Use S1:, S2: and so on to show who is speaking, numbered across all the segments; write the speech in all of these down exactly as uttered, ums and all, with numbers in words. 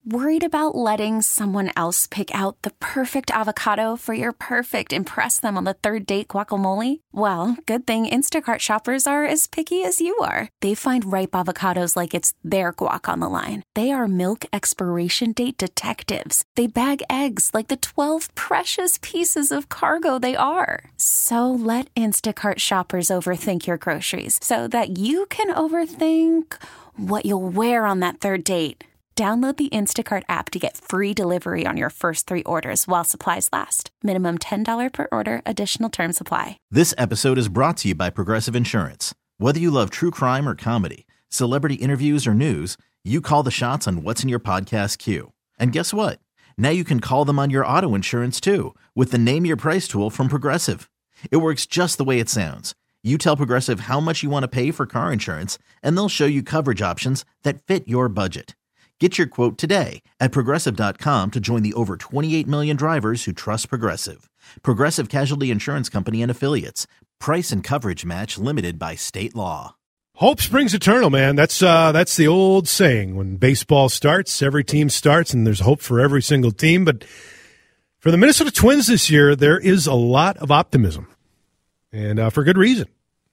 S1: Worried about letting someone else pick out the perfect avocado for your perfect impress them on the third date guacamole? Well, good thing Instacart shoppers are as picky as you are. They find ripe avocados like it's their guac on the line. They are milk expiration date detectives. They bag eggs like the twelve precious pieces of cargo they are. So let Instacart shoppers overthink your groceries so that you can overthink what you'll wear on that third date. Download the Instacart app to get free delivery on your first three orders while supplies last. Minimum ten dollars per order. Additional terms apply.
S2: This episode is brought to you by Progressive Insurance. Whether you love true crime or comedy, celebrity interviews or news, you call the shots on what's in your podcast queue. And guess what? Now you can call them on your auto insurance too with the Name Your Price tool from Progressive. It works just the way it sounds. You tell Progressive how much you want to pay for car insurance, and they'll show you coverage options that fit your budget. Get your quote today at Progressive dot com to join the over twenty-eight million drivers who trust Progressive. Progressive Casualty Insurance Company and Affiliates. Price and coverage match limited by state law.
S3: Hope springs eternal, man. That's uh, that's the old saying. When baseball starts, every team starts, and there's hope for every single team. But for the Minnesota Twins this year, there is a lot of optimism, and uh, for good reason.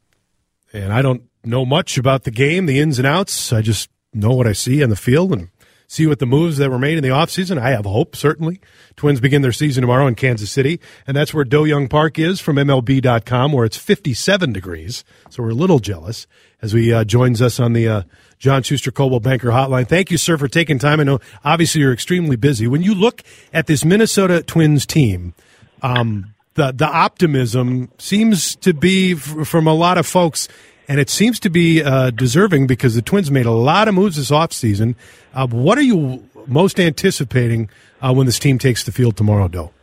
S3: And I don't know much about the game, the ins and outs. I just know what I see on the field and see what the moves that were made in the offseason. I have hope, certainly. Twins begin their season tomorrow in Kansas City, and that's where Do Young Park is from M L B dot com, where it's fifty-seven degrees. So we're a little jealous as he uh, joins us on the uh, John Schuster Coldwell Banker Hotline. Thank you, sir, for taking time. I know, obviously, you're extremely busy. When you look at this Minnesota Twins team, um, the, the optimism seems to be f- from a lot of folks. And it seems to be uh, deserving because the Twins made a lot of moves this offseason. Uh, what are you most anticipating uh, when this team takes the field tomorrow, Doe?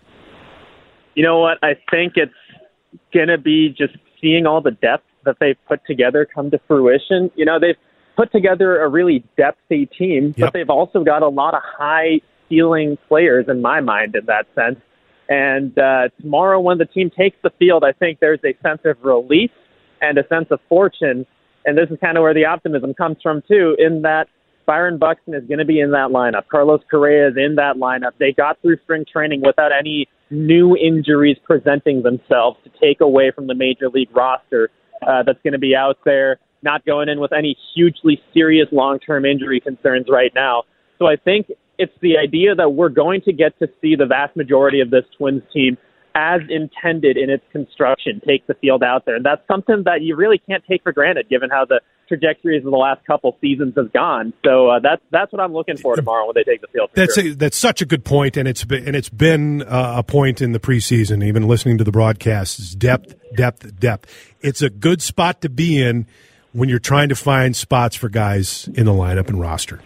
S4: You know what? I think it's going to be just seeing all the depth that they've put together come to fruition. You know, they've put together a really depthy team,
S3: yep.
S4: but they've also got a lot of high-ceiling players in my mind in that sense. And uh, tomorrow when the team takes the field, I think there's a sense of relief and a sense of fortune, and this is kind of where the optimism comes from, too, in that Byron Buxton is going to be in that lineup. Carlos Correa is in that lineup. They got through spring training without any new injuries presenting themselves to take away from the major league roster uh, that's going to be out there, not going in with any hugely serious long-term injury concerns right now. So I think it's the idea that we're going to get to see the vast majority of this Twins team as intended in its construction, take the field out there. And that's something that you really can't take for granted, given how the trajectories of the last couple seasons have gone. So uh, that's that's what I'm looking for tomorrow when they take the field.
S3: That's
S4: sure.
S3: a, that's such a good point, and it's been, and it's been uh, a point in the preseason, even listening to the broadcasts, depth, depth, depth. It's a good spot to be in when you're trying to find spots for guys in the lineup and roster.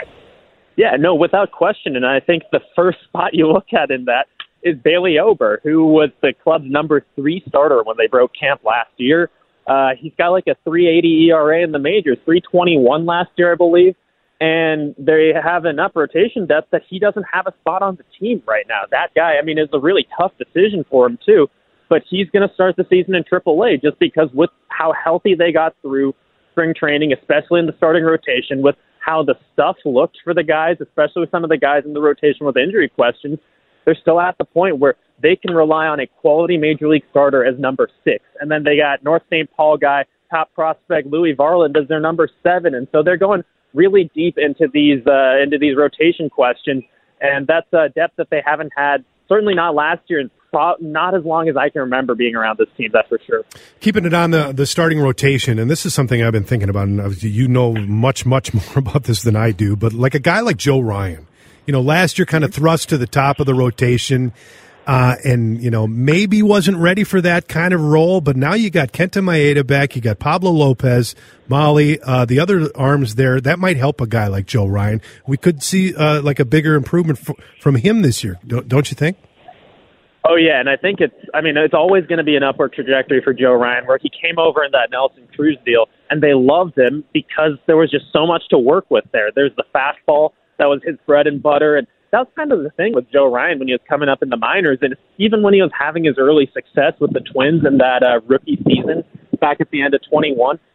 S4: Yeah, no, without question. And I think the first spot you look at in that is Bailey Ober, who was the club's number three starter when they broke camp last year. Uh, he's got like a three eighty E R A in the majors, three twenty-one last year, I believe. And they have enough rotation depth that he doesn't have a spot on the team right now. That guy, I mean, it's a really tough decision for him, too. But he's going to start the season in triple A just because with how healthy they got through spring training, especially in the starting rotation, with how the stuff looked for the guys, especially with some of the guys in the rotation with injury questions, they're still at the point where they can rely on a quality major league starter as number six. And then they got North Saint Paul guy, top prospect Louis Varland as their number seven. And so they're going really deep into these uh, into these rotation questions. And that's a depth that they haven't had, certainly not last year, and pro- not as long as I can remember being around this team, that's for sure.
S3: Keeping it on the, the starting rotation, and this is something I've been thinking about, and you know much, much more about this than I do, but like a guy like Joe Ryan, you know, last year kind of thrust to the top of the rotation uh, and, you know, maybe wasn't ready for that kind of role. But now you got Kenta Maeda back. You got Pablo Lopez, Molly, uh, the other arms there. That might help a guy like Joe Ryan. We could see uh, like a bigger improvement f- from him this year. Don't, don't you think?
S4: Oh, yeah, and I think it's, I mean, it's always going to be an upward trajectory for Joe Ryan, where he came over in that Nelson Cruz deal, and they loved him because there was just so much to work with there. There's the fastball. That was his bread and butter. And that was kind of the thing with Joe Ryan when he was coming up in the minors. And even when he was having his early success with the Twins in that uh, rookie season back at the end of twenty-one,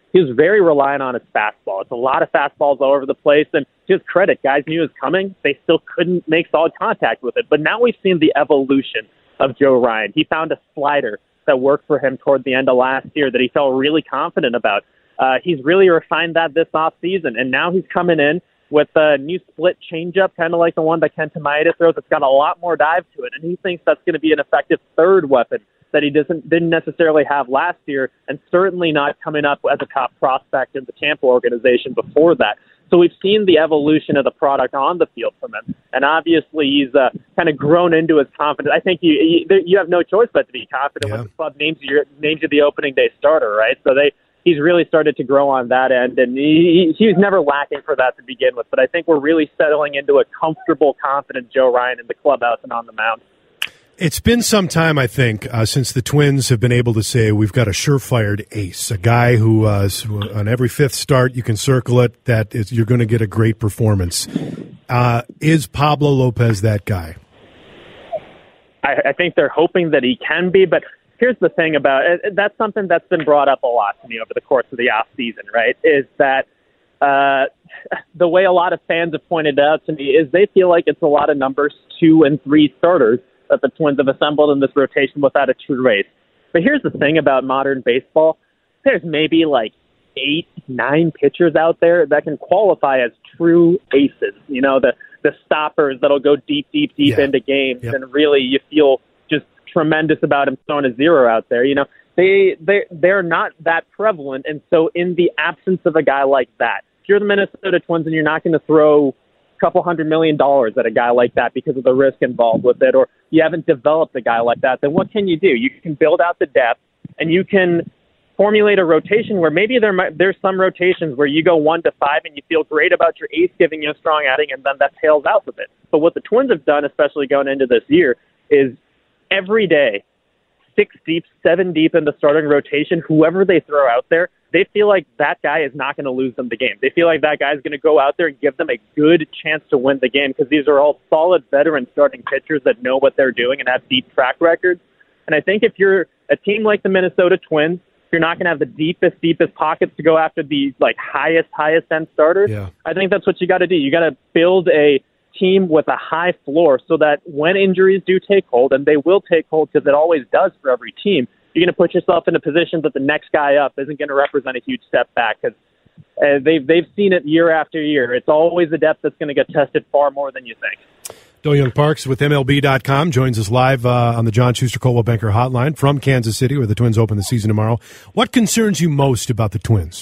S4: he was very reliant on his fastball. It's a lot of fastballs all over the place, and to his credit, guys knew it was coming. They still couldn't make solid contact with it. But now we've seen the evolution of Joe Ryan. He found a slider that worked for him toward the end of last year that he felt really confident about. Uh, he's really refined that this offseason, and now he's coming in with a new split changeup, kind of like the one that Kenta Maeda throws. It's got a lot more dive to it, and he thinks that's going to be an effective third weapon that he doesn't didn't necessarily have last year, and certainly not coming up as a top prospect in the Tampa organization before that. So we've seen the evolution of the product on the field from him, and obviously he's uh, kind of grown into his confidence. I think you you, you have no choice but to be confident yeah. when the club names you names you the opening day starter, right? So they. He's really started to grow on that end, and he, he was never lacking for that to begin with. But I think we're really settling into a comfortable, confident Joe Ryan in the clubhouse and on the mound.
S3: It's been some time, I think, uh, since the Twins have been able to say we've got a surefire ace, a guy who uh, on every fifth start you can circle it, that is, you're going to get a great performance. Uh, is Pablo Lopez that guy?
S4: I, I think they're hoping that he can be, but here's the thing about it. That's something that's been brought up a lot to me over the course of the off season, right? Is that uh, the way a lot of fans have pointed out to me is they feel like it's a lot of numbers two and three starters that the Twins have assembled in this rotation without a true ace. But here's the thing about modern baseball. There's maybe like eight, nine pitchers out there that can qualify as true aces. You know, the, the stoppers that'll go deep, deep, deep yeah. into games. Yep. And really you feel just tremendous about him throwing a zero out there. You know, they, they, they're not that prevalent. And so in the absence of a guy like that, if you're the Minnesota Twins and you're not going to throw couple hundred million dollars at a guy like that because of the risk involved with it, or you haven't developed a guy like that, then what can you do? You can build out the depth, and you can formulate a rotation where maybe there might, there's some rotations where you go one to five and you feel great about your ace giving you a strong outing, and then that tails out a bit. But what the Twins have done, especially going into this year, is every day, six deep, seven deep in the starting rotation, whoever they throw out there, they feel like that guy is not going to lose them the game. They feel like that guy is going to go out there and give them a good chance to win the game because these are all solid veteran starting pitchers that know what they're doing and have deep track records. And I think if you're a team like the Minnesota Twins, you're not going to have the deepest, deepest pockets to go after the like highest, highest end starters. Yeah. I think that's what you got to do. You got to build a team with a high floor so that when injuries do take hold, and they will take hold because it always does for every team, you're going to put yourself in a position that the next guy up isn't going to represent a huge step back because uh, they've, they've seen it year after year. It's always a depth that's going to get tested far more than you think.
S3: Do-Hyoung Parks with M L B dot com joins us live uh, on the John Schuster Coldwell Banker Hotline from Kansas City, where the Twins open the season tomorrow. What concerns you most about the Twins?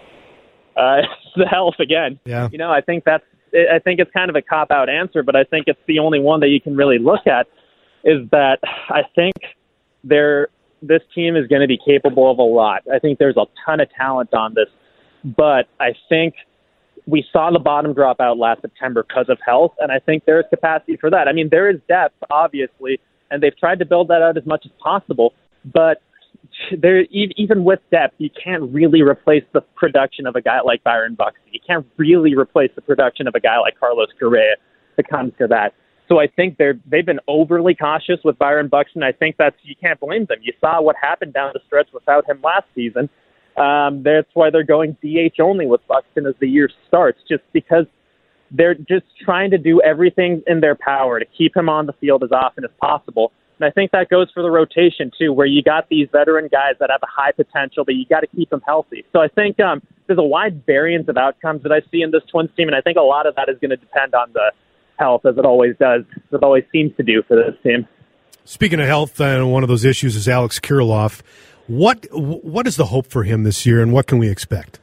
S4: Uh, it's the health again. Yeah. You know, I think that's I think it's kind of a cop-out answer, but I think it's the only one that you can really look at is that I think they're this team is going to be capable of a lot. I think there's a ton of talent on this, but I think we saw the bottom drop out last September because of health, and I think there's capacity for that. I mean, there is depth, obviously, and they've tried to build that out as much as possible, but there, even with depth, you can't really replace the production of a guy like Byron Buxton. You can't really replace the production of a guy like Carlos Correa that comes to that. So I think they're, they've been overly cautious with Byron Buxton. I think that's, you can't blame them. You saw what happened down the stretch without him last season. Um, that's why they're going D H only with Buxton as the year starts, just because they're just trying to do everything in their power to keep him on the field as often as possible. And I think that goes for the rotation, too, where you got these veteran guys that have a high potential, but you got to keep them healthy. So I think um, there's a wide variance of outcomes that I see in this Twins team, and I think a lot of that is going to depend on the health, as it always does, as it always seems to do for this team.
S3: Speaking of health, uh, one of those issues is Alex Kirilloff. What what is the hope for him this year, and what can we expect?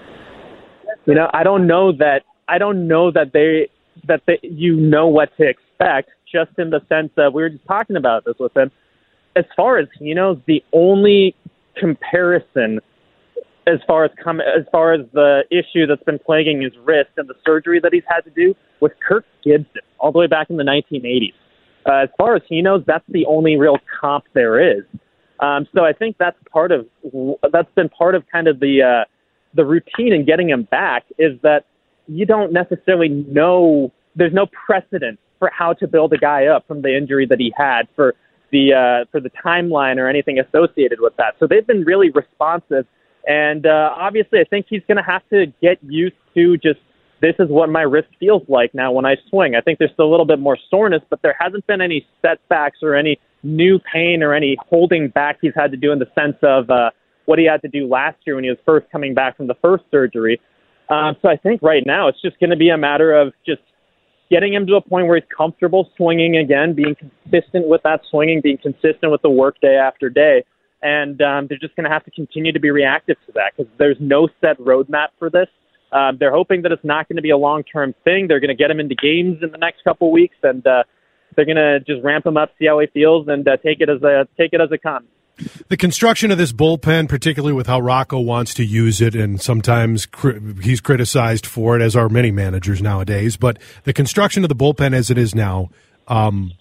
S4: You know, I don't know that I don't know that they that they, you know what to expect. Just in the sense that we were just talking about this with him. As far as he knows, the only comparison as far as com- as far as the issue that's been plaguing his wrist and the surgery that he's had to do was Kirk Gibson all the way back in the nineteen eighties. Uh, as far as he knows, that's the only real comp there is. Um, so I think that's part of that's been part of kind of the uh, the routine in getting him back is that you don't necessarily know. There's no precedent for how to build a guy up from the injury that he had for the uh, for the timeline or anything associated with that. So they've been really responsive And uh, obviously, I think he's going to have to get used to just, this is what my wrist feels like now when I swing. I think there's still a little bit more soreness, but there hasn't been any setbacks or any new pain or any holding back he's had to do in the sense of uh, what he had to do last year when he was first coming back from the first surgery. Um, so I think right now it's just going to be a matter of just getting him to a point where he's comfortable swinging again, being consistent with that swinging, being consistent with the work day after day. And um, they're just going to have to continue to be reactive to that because there's no set roadmap for this. Um, they're hoping that it's not going to be a long-term thing. They're going to get him into games in the next couple of weeks, and uh, they're going to just ramp him up, see how he feels, and uh, take it as a take it as it comes.
S3: The construction of this bullpen, particularly with how Rocco wants to use it, and sometimes cri- he's criticized for it, as are many managers nowadays. But the construction of the bullpen as it is now, um,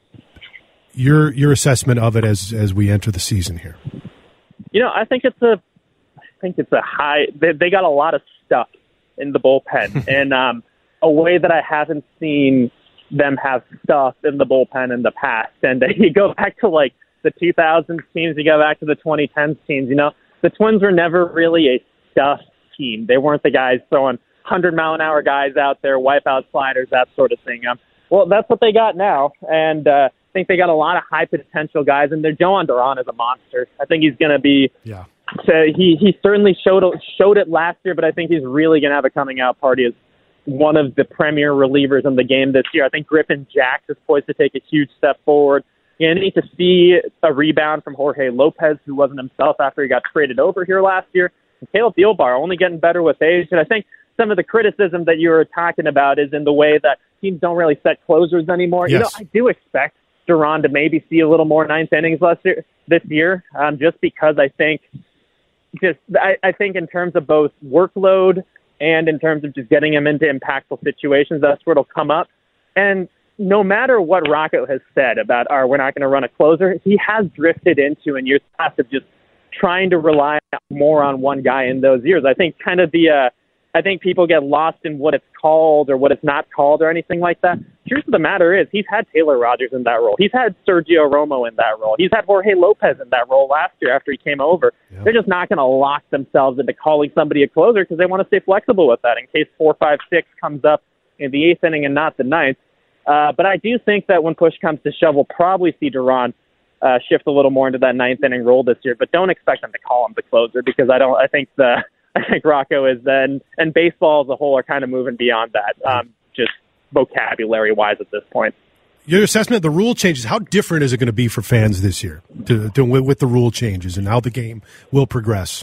S3: your your assessment of it as as we enter the season here.
S4: You know, I think it's a, I think it's a high. They, they got a lot of stuff in the bullpen, in um, a way that I haven't seen them have stuff in the bullpen in the past. And uh, you go back to like the two thousands teams, you go back to the twenty tens teams. You know, the Twins were never really a stuff team. They weren't the guys throwing hundred mile an hour guys out there, wipe out sliders, that sort of thing. Um, well, that's what they got now, and uh, I think they got a lot of high potential guys. And their Joan Duran is a monster. I think he's going to be. Yeah. So he he certainly showed showed it last year, but I think he's really going to have a coming out party as one of the premier relievers in the game this year. I think Griffin Jax is poised to take a huge step forward. You need to see a rebound from Jorge Lopez, who wasn't himself after he got traded over here last year. And Caleb Thielbar only getting better with age. And I think some of the criticism that you were talking about is in the way that teams don't really set closers anymore. Yes. You know, I do expect Duran to maybe see a little more ninth innings last year, this year, um, just because I think just I, I think in terms of both workload and in terms of just getting him into impactful situations, that's where it'll come up. And no matter what Rocco has said about, oh, we're not going to run a closer, he has drifted into in years past of just trying to rely more on one guy in those years. I think kind of the, uh, I think people get lost in what it's called or what it's not called or anything like that. Truth of the matter is he's had Taylor Rogers in that role. He's had Sergio Romo in that role. He's had Jorge Lopez in that role last year after he came over. Yep. They're just not going to lock themselves into calling somebody a closer because they want to stay flexible with that in case four, five, six comes up in the eighth inning and not the ninth. Uh, but I do think that when push comes to shove, we'll probably see Duran uh, shift a little more into that ninth inning role this year. But don't expect them to call him the closer because I don't. I think the I think Rocco is then, and baseball as a whole are kind of moving beyond that, um, just vocabulary wise at this point.
S3: Your assessment of the rule changes. How different is it going to be for fans this year to, to with the rule changes and how the game will progress?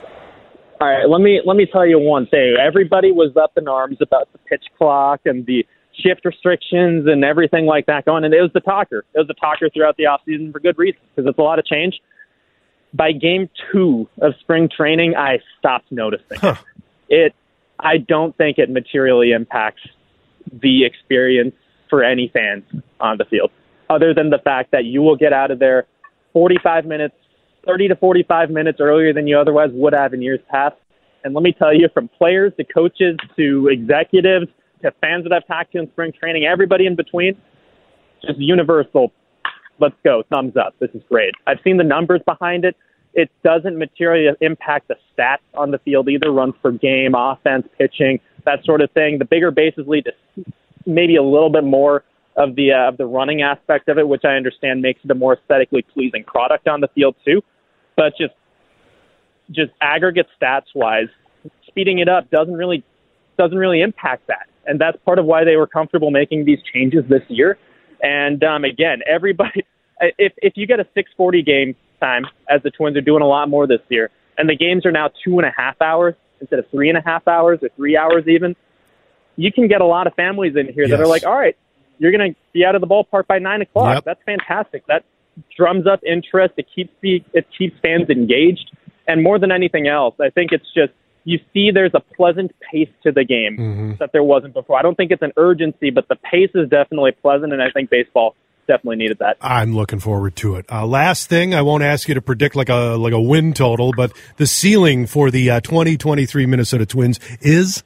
S4: All right, let me let me tell you one thing. Everybody was up in arms about the pitch clock and the shift restrictions and everything like that going, and it was the talker. It was the talker throughout the offseason for good reason, because it's a lot of change. By game two of spring training, I stopped noticing huh. it. I don't think it materially impacts the experience for any fans on the field, other than the fact that you will get out of there forty-five minutes, thirty to forty-five minutes earlier than you otherwise would have in years past. And let me tell you, from players to coaches to executives to fans that I've talked to in spring training, everybody in between, just universal, let's go, thumbs up, this is great. I've seen the numbers behind it. It doesn't materially impact the stats on the field either, runs per game, offense, pitching, that sort of thing. The bigger bases lead to maybe a little bit more of the uh, of the running aspect of it, which I understand makes it a more aesthetically pleasing product on the field too. But just just aggregate stats wise, speeding it up doesn't really doesn't really impact that. And that's part of why they were comfortable making these changes this year. And um, again, everybody, if if you get a six forty game time, as the Twins are doing a lot more this year, and the games are now two and a half hours instead of three and a half hours or three hours even, you can get a lot of families in here yes. that are like, all right, you're going to be out of the ballpark by nine o'clock. Yep. That's fantastic. That drums up interest. It keeps the, it keeps fans engaged. And more than anything else, I think it's just, you see there's a pleasant pace to the game mm-hmm. that there wasn't before. I don't think it's an urgency, but the pace is definitely pleasant, and I think baseball definitely needed that.
S3: I'm looking forward to it. Uh, last thing, I won't ask you to predict like a like a win total, but the ceiling for the uh, twenty twenty-three Minnesota Twins is?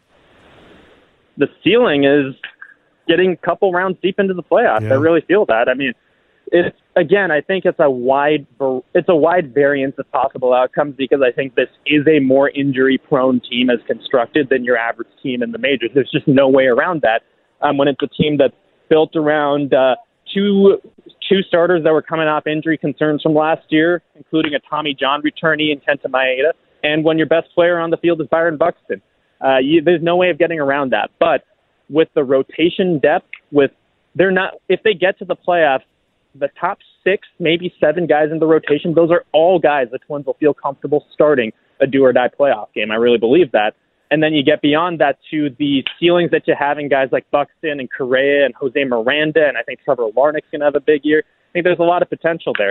S4: The ceiling is getting a couple rounds deep into the playoffs. Yeah. I really feel that. I mean, it's again, I think it's a wide it's a wide variance of possible outcomes because I think this is a more injury-prone team as constructed than your average team in the majors. There's just no way around that um, when it's a team that's built around uh, two two starters that were coming off injury concerns from last year, including a Tommy John returnee in Kenta Maeda, and when your best player on the field is Byron Buxton. Uh, you, there's no way of getting around that. But with the rotation depth, with they're not if they get to the playoffs, the top six, maybe seven guys in the rotation, those are all guys the Twins will feel comfortable starting a do-or-die playoff game. I really believe that. And then you get beyond that to the ceilings that you have in guys like Buxton and Correa and Jose Miranda, and I think Trevor Larnach's going to have a big year. I think there's a lot of potential there.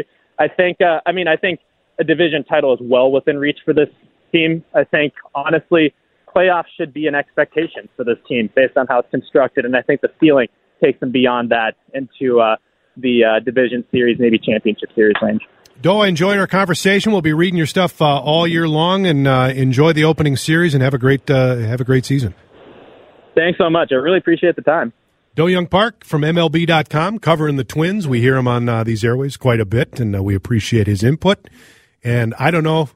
S4: I think, uh, I mean, I think a division title is well within reach for this team. I think, honestly, playoffs should be an expectation for this team based on how it's constructed, and I think the ceiling takes them beyond that into uh, the uh, division series, maybe championship series range.
S3: Doa, enjoyed our conversation. We'll be reading your stuff uh, all year long, and uh, enjoy the opening series, and have a great uh, have a great season.
S4: Thanks so much. I really appreciate the time.
S3: Do-Hyoung Park from M L B dot com, covering the Twins. We hear him on uh, these airways quite a bit, and uh, we appreciate his input. And I don't know,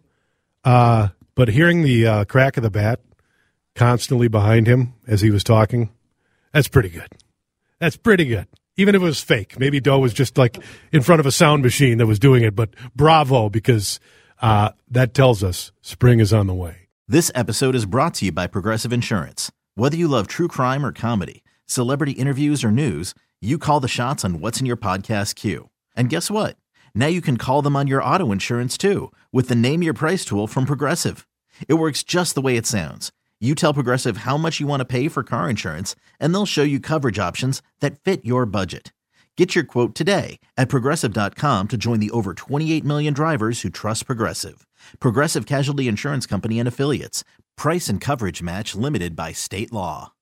S3: uh, but hearing the uh, crack of the bat constantly behind him as he was talking, that's pretty good. That's pretty good. Even if it was fake. Maybe Doe was just like in front of a sound machine that was doing it, but bravo, because uh, that tells us spring is on the way.
S2: This episode is brought to you by Progressive Insurance. Whether you love true crime or comedy, celebrity interviews or news, you call the shots on what's in your podcast queue. And guess what? Now you can call them on your auto insurance too with the Name Your Price tool from Progressive. It works just the way it sounds. You tell Progressive how much you want to pay for car insurance, and they'll show you coverage options that fit your budget. Get your quote today at Progressive dot com to join the over twenty-eight million drivers who trust Progressive. Progressive Casualty Insurance Company and Affiliates. Price and coverage match limited by state law.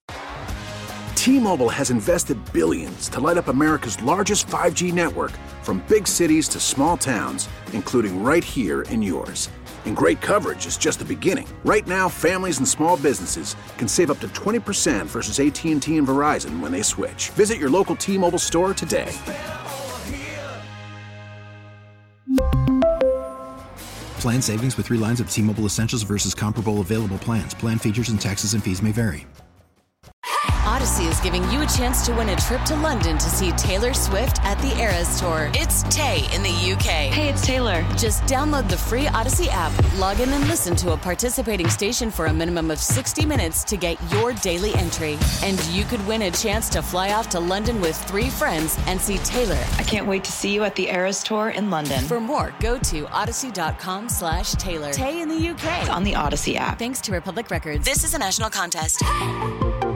S5: T-Mobile has invested billions to light up America's largest five G network, from big cities to small towns, including right here in yours. And great coverage is just the beginning. Right now, families and small businesses can save up to twenty percent versus A T and T and Verizon when they switch. Visit your local T-Mobile store today.
S6: Plan savings with three lines of T-Mobile Essentials versus comparable available plans. Plan features and taxes and fees may vary.
S7: Odyssey is giving you a chance to win a trip to London to see Taylor Swift at the Eras Tour. It's Tay in the U K.
S8: Hey, it's Taylor.
S7: Just download the free Odyssey app, log in and listen to a participating station for a minimum of sixty minutes to get your daily entry. And you could win a chance to fly off to London with three friends and see Taylor.
S8: I can't wait to see you at the Eras Tour in London.
S7: For more, go to odyssey.com slash Taylor. Tay in the U K.
S8: It's on the Odyssey app.
S7: Thanks to Republic Records. This is a national contest.